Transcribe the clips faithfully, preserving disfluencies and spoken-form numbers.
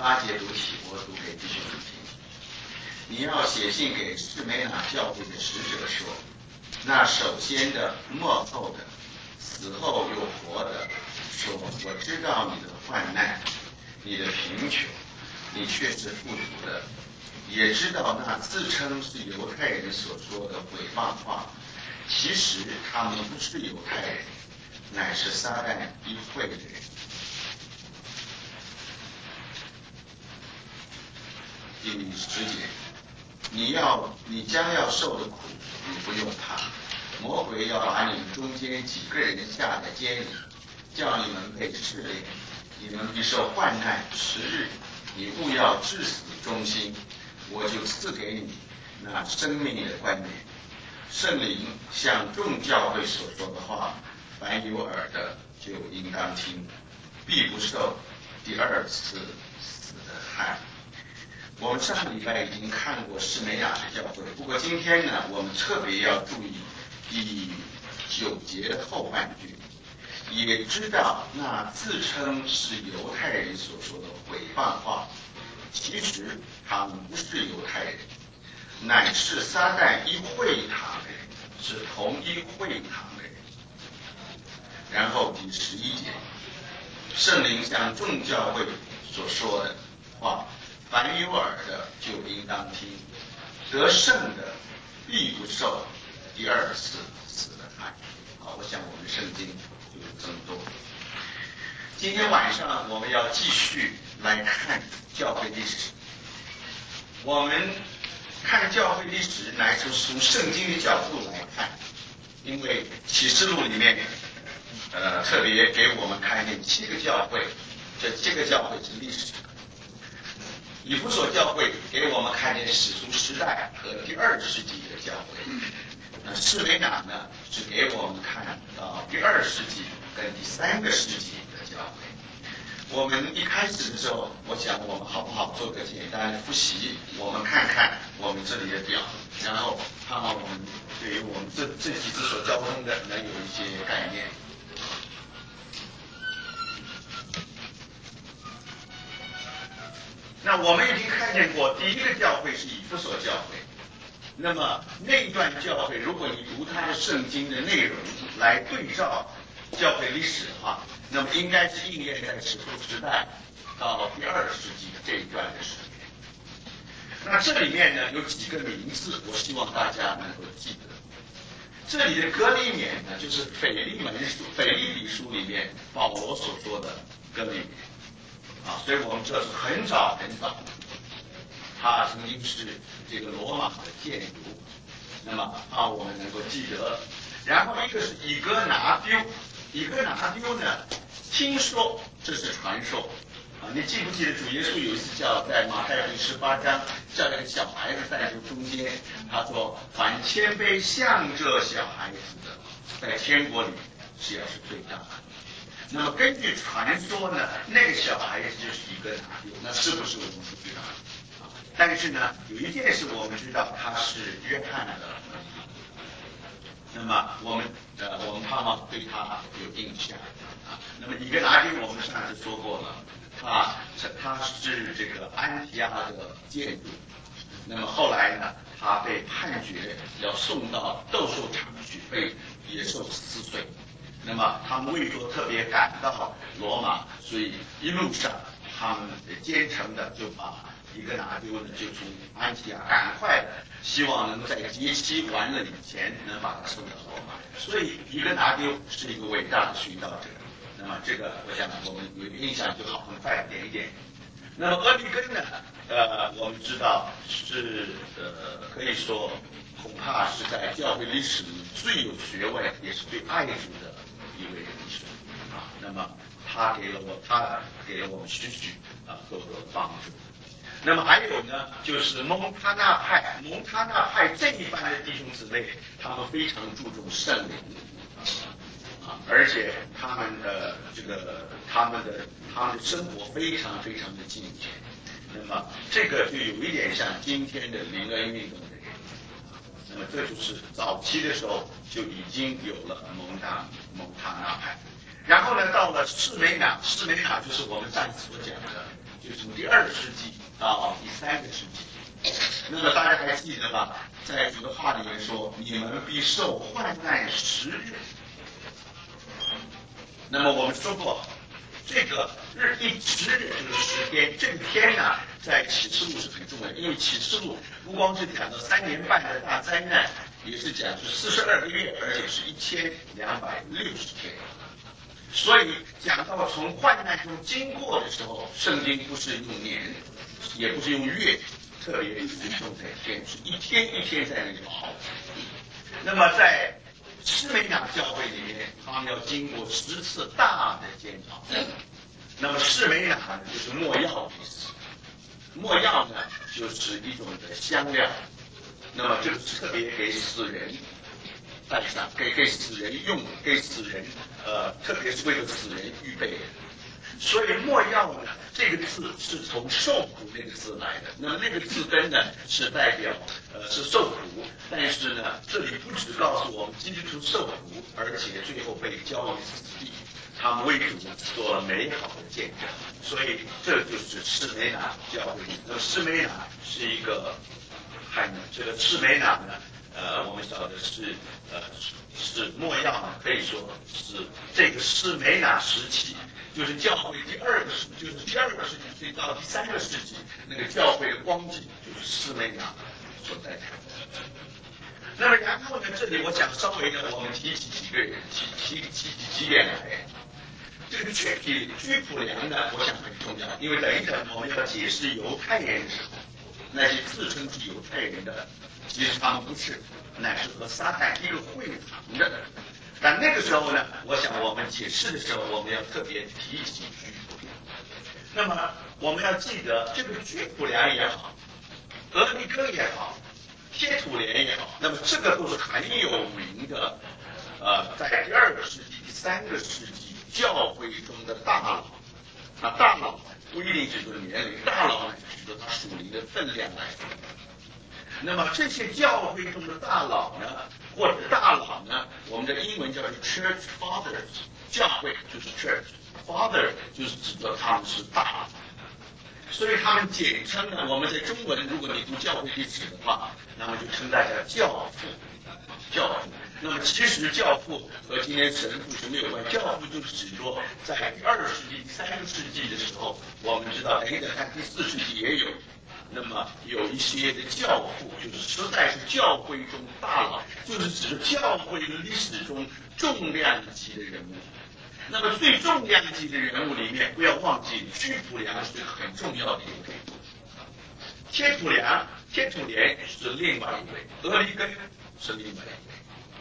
八节读起，我读给弟兄们听。你要写信给士梅拿教会的使者说，那首先的、末后的、死后又活的，说我知道你的患难，你的贫穷，你却是富足的，也知道那自称是犹太人所说的毁谤话，其实他们不是犹太人，乃是撒旦一会的人。第十节，你要你将要受的苦，你不用怕。魔鬼要把你们中间几个人下在监里，叫你们被试炼，你们必受患难十日。你勿要至死忠心，我就赐给你那生命的冠冕。圣灵向众教会所说的话，凡有耳的就应当听，必不受第二次死的害。我们上个礼拜已经看过士梅拿的教会，不过今天呢，我们特别要注意第九节的后半句，也知道那自称是犹太人所说的毁谤话，其实他们不是犹太人，乃是撒旦一会堂的人，是同一会堂的人。然后第十一节，圣灵向众教会所说的话，凡有耳的就应当听，得胜的必不受第二次死的害。好，我想我们圣经就有这么多。今天晚上我们要继续来看教会历史。我们看教会历史乃是从圣经的角度来看，因为启示录里面呃特别给我们看见七个教会，这七个教会是历史。以弗所教会给我们看见史书时代和第二世纪的教会，那士梅拿呢是给我们看到第二世纪跟第三个世纪的教会。我们一开始的时候，我想我们好不好做个简单的复习，我们看看我们这里的表，然后看看我们对于我们这这几次所交通的能有一些概念。那我们已经看见过，第一个教会是以弗所教会。那么那一段教会，如果你读它的圣经的内容来对照教会历史的话，那么应该是应验在使徒时代到第二世纪这一段的时间。那这里面呢有几个名字，我希望大家能够记得。这里的哥利勉呢，就是腓利门书、腓利比书里面保罗所说的哥利勉。啊，所以我们这是很早很早，他曾经是这个罗马的建筑，那么啊我们能够记得。然后一个是以哥拿丢，以哥拿丢呢，听说这是传说啊，你记不记得主耶稣有一次叫在马太福音十八章叫那个小孩子在这中间，他说凡谦卑像这小孩子的，在天国里是要是最大的。那么根据传说呢，那个小孩子就是一个拿丢，那是不是我们不知道啊？但是呢，有一件事我们知道，他是约翰的儿子。那么我们呃，我们盼望对他有印象啊。那么以哥拿丢，我们上次说过了，他他是这个安提阿的建筑。那么后来呢，他被判决要送到斗兽场去被野兽撕碎。那么他们为说特别赶到罗马，所以一路上他们虔诚的就把一个拿丢呢，就从安提阿赶快的，希望能够在节期完了以前能把他送到罗马。所以一个拿丢是一个伟大的殉道者。那么这个我想我们有印象就好，很快点一点。那么俄利根呢？呃，我们知道是呃，可以说恐怕是在教会历史里最有学问，也是最爱主的一位人士啊。那么他给了我，他给了我们许许啊多多的帮助。那么还有呢，就是蒙他纳派，蒙他纳派这一班的弟兄姊妹，他们非常注重圣灵啊，而且他们的这个他们的他们的生活非常非常的敬虔。那么这个就有一点像今天的灵恩运动的人。那么这就是早期的时候就已经有了蒙他蒙他纳派。然后呢，到了士梅拿，士梅拿就是我们上次所讲的就从第二世纪到第三个世纪。那么大家还记得吧？在主的话里面说：“你们必受患难十日。”那么我们说过，这个日一十日这个时间，这个天呢，在启示录是很重要的，因为启示录不光是讲到三年半的大灾难，也是讲是四十二个月，而且是一千两百六十天。所以讲到从患难中经过的时候，圣经不是用年，也不是用月，特别是用在天，是一天一天在那里跑。那么在施美纳教会里面，他们要经过十次大的监察。那么施美纳呢，就是没药的意思。没药呢，就是一种的香料。那么这个是特别给死人带上，给给死人用，给死人呃，特别是为了死人预备的。所以没药呢，这个字是从受苦那个字来的。那么那个字根呢，是代表呃是受苦，但是呢，这里不只告诉我们基督徒受苦，而且最后被交于死地，他们为主做了美好的见证。所以这就是施美纳教会。那么施美纳是一个很这个施美纳呢，呃，我们晓得是呃是没药呢，可以说是这个施美纳时期。就是教会第二个世，就是第二个世纪，所以到第三个世纪，那个教会的光景就是施美纳所代表的。那么然后呢，这里我想稍微呢，我们提起几个人，提提提起几点来。这个居普居普良呢，我想很重要，因为等一等我们要解释犹太人的时候，那些自称是犹太人的，其实他们不是，乃是和撒旦一个会堂的。但那个时候呢，我想我们解释的时候，我们要特别提起居普良。那么我们要记得，这个居普良也好，俄狄更也好，贴土莲也好，那么这个都是很有名的，呃，在第二个世纪、第三个世纪教会中的大佬。啊，大佬不一定指的年龄，大佬呢指的他属灵的分量来说。那么这些教会中的大佬呢，或者大佬呢，我们的英文叫做 Church Fathers， 教会就是 Church，Father 就是指的他们是大佬，所以他们简称呢，我们在中文，如果你读教会历史的话，那么就称大家教父，教父。那么其实教父和今天神父是没有关系，教父就是指说，在第二世纪、第三个世纪的时候，我们知道，哎，在看第四世纪也有。那么有一些的教父，就是实在是教会中大佬，就是指教会历史中重量级的人物。那么最重量级的人物里面，不要忘记居普良是很重要的一位，贴土良、贴土莲是另外一位，俄狄更是另外一位。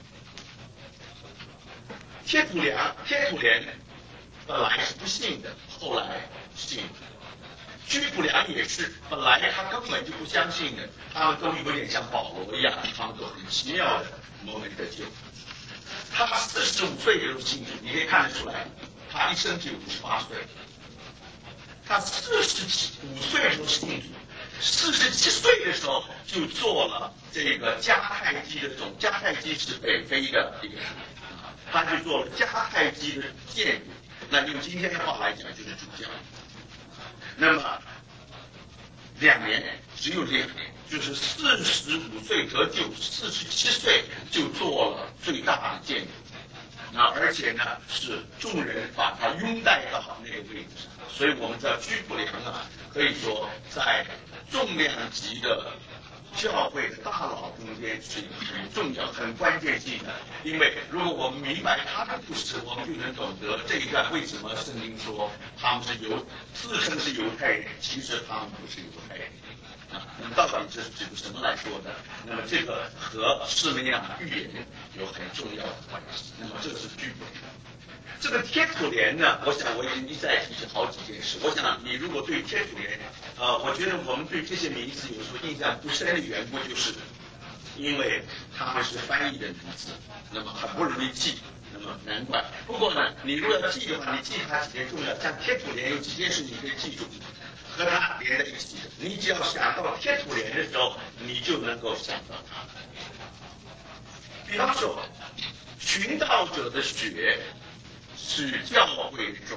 贴土良、贴土莲本来是不信的，后来信了。居普良也是，本来他根本就不相信的，他们都有点像保罗一样，他们都很奇妙的蒙了一个救。他四十五岁就信主，你可以看得出来，他一生只有五十八岁。他四十五岁就信主，四十七岁的时候就做了这个迦太基的总，迦太基是北非的一个省，他就做了迦太基的建筑，那用今天的话来讲就是主教。那么两年，只有两年，就是四十五岁得救，四十七岁就做了最大的建筑。那而且呢，是众人把他拥戴到那个位置上，所以我们知道居普良啊，可以说在重量级的教会的大佬中间是很重要、很关键性的。因为如果我们明白他的故事，我们就能懂得这一段为什么圣经说他们是犹自称是犹太人，其实他们不是犹太人啊。那么到底这是指的什么来说呢？那么这个和施美纳预言有很重要的关系。那么这是居普良。这个贴土莲呢，我想我已经一再提起好几件事。我想你如果对贴土莲，呃，我觉得我们对这些名字有时候印象不深的缘故，就是因为他们是翻译的名字，那么很不容易记，那么难怪。不过呢，你如果要记的话，你记它几件重要，像贴土莲有几件事你可以记住，和它连在一起的。你只要想到贴土莲的时候，你就能够想到它。比方说，寻道者的血是教会的种子，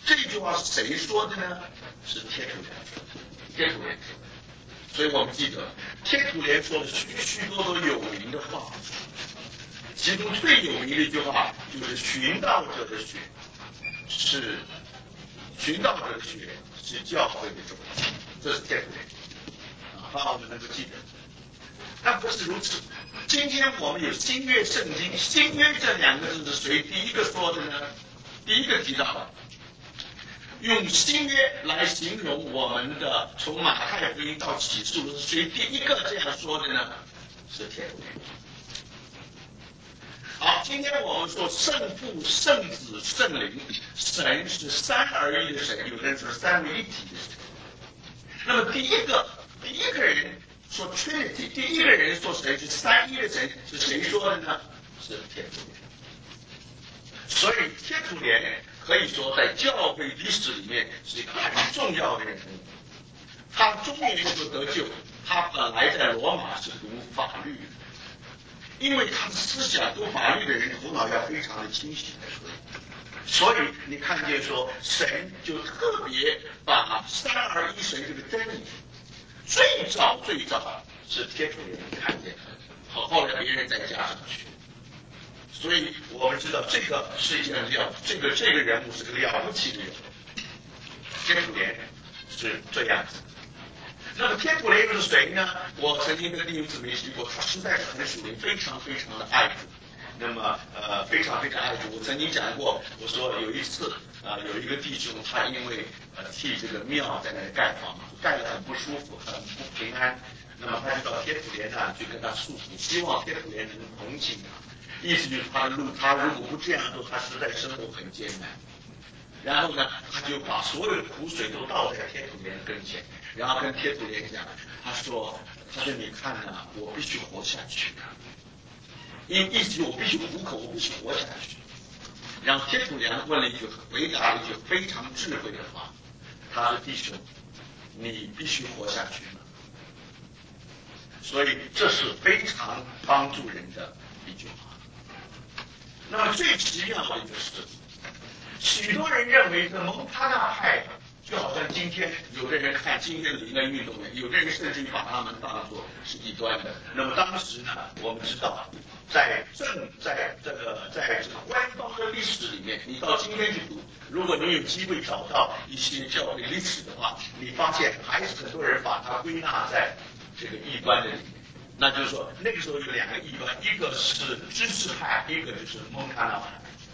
这句话是谁说的呢？是贴图连说的。贴图连说的。所以我们记得，贴图连说的许许多多有名的话，其中最有名的一句话就是“寻道者的学是寻道者的学是教会的重点”，这是贴图连。好，我们能够记得。但不是如此。今天我们有新约圣经，新约这两个字是谁第一个说的呢？第一个提到的，用新约来形容我们的从马太福音到启示录，是谁第一个这样说的呢？是天父。好，今天我们说圣父、圣子、圣灵，神是三而一的神，有人说三位一体的神。那么第一个，第一个人说 Trinity， 第一个人说神是三一的神，是谁说的呢？是天父。所以天父连可以说在教会历史里面是一个很重要的人物。他中年就得救，他本来在罗马是读法律的，因为他的思想读法律的人头脑要非常的清晰才可以。所以你看见说神就特别把三而一神这个真理，最早最早是天主人看见的，后后来别人再加上去。所以我们知道这个是一件了，这个这个人物是个了不起的人物。天主连是这样子。那么天主连又是谁呢？我曾经跟弟兄姊妹提过，他实在是很属灵，非常非常的爱主。那么呃非常非常爱主。我曾经讲过，我说有一次啊、呃、有一个弟兄，他因为呃替这个庙在那里盖房，盖得很不舒服，很不平安。那么他就到天主连那去跟他诉苦，希望天主连能同情他。意思就是他的路，他如果不这样做，他实在生活很艰难。然后呢，他就把所有的苦水都倒在天主连跟前，然后跟天主连讲，他说：“他说你看呐、啊，我必须活下去的，因意思我必须糊口，我必须活下去。”然后天主连问了一句，回答了一句非常智慧的话，他说：“弟兄，你必须活下去吗？”所以这是非常帮助人的一句话。那么最奇妙的就是，许多人认为这蒙塔纳派就好像今天有的人看今天的灵恩运动员，有的人甚至于把他们当作是异端的。那么当时呢，我们知道，在正在这个在这个官方的历史里面，你到今天去读，如果你有机会找到一些教会历史的话，你发现还是很多人把它归纳在这个异端的里面。那就是说，那个时候有两个异端，一个是知识派，一个就是蒙塔纳派。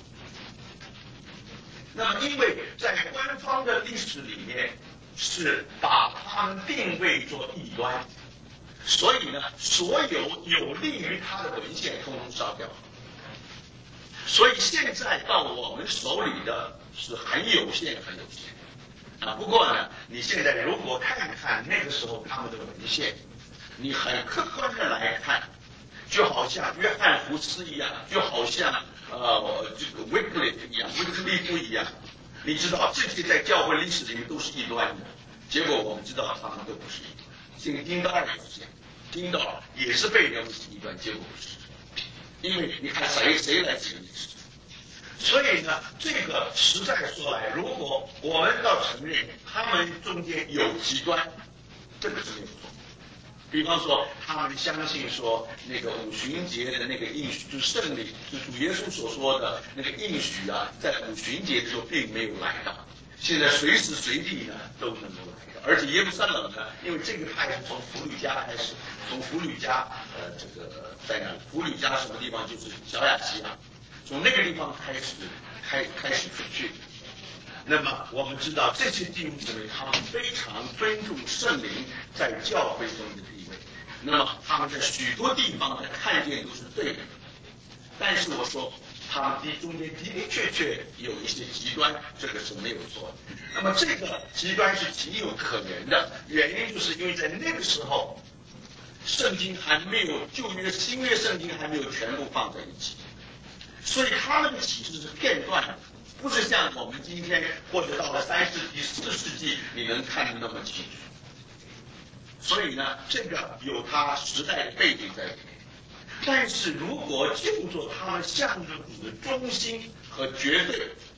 那么，因为在官方的历史里面是把他们定位作异端，所以呢，所有有利于他的文献通通烧掉。所以现在到我们手里的是很有限、很有限啊。不过呢，你现在如果看看那个时候他们的文献，你很客观的来看，就好像约翰福斯一样，就好像呃这个威克利夫一样，威克利夫一样。你知道这些在教会历史里面都是异端的，结果我们知道他们都不是异端。这个丁道尔也是这样，丁道尔也是被认为是异端，结果不是，因为你看谁谁来解历史。所以呢，这个实在说来，如果我们要承认他们中间有极端，这个是没有错。比方说，他们相信说那个五旬节的那个应许，就是圣灵，就是主耶稣所说的那个应许啊，在五旬节的时候并没有来到，现在随时随地呢都能够来到。而且耶路撒冷呢，因为这个派是从弗吕家开始，从弗吕家呃这个在那弗吕家什么地方，就是小亚细亚，从那个地方开始开开始出去。那么我们知道这些弟兄姊妹，他们非常尊重圣灵在教会中的地位。那么他们在许多地方的看见都是对的，但是我说他们的中间的的确确有一些极端，这个是没有错的。那么这个极端是情有可原的，原因就是因为在那个时候，圣经还没有旧约、新约圣经还没有全部放在一起，所以他们的启示是片段的。不是像我们今天或者到了三世纪、四世纪，你能看得那么清楚。所以呢，这个有它时代的背景在里面。但是如果就做他们向着主的忠心和绝对，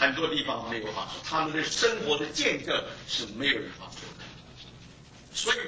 很多地方没有话说，他们的生活的见证是没有人话说的。所以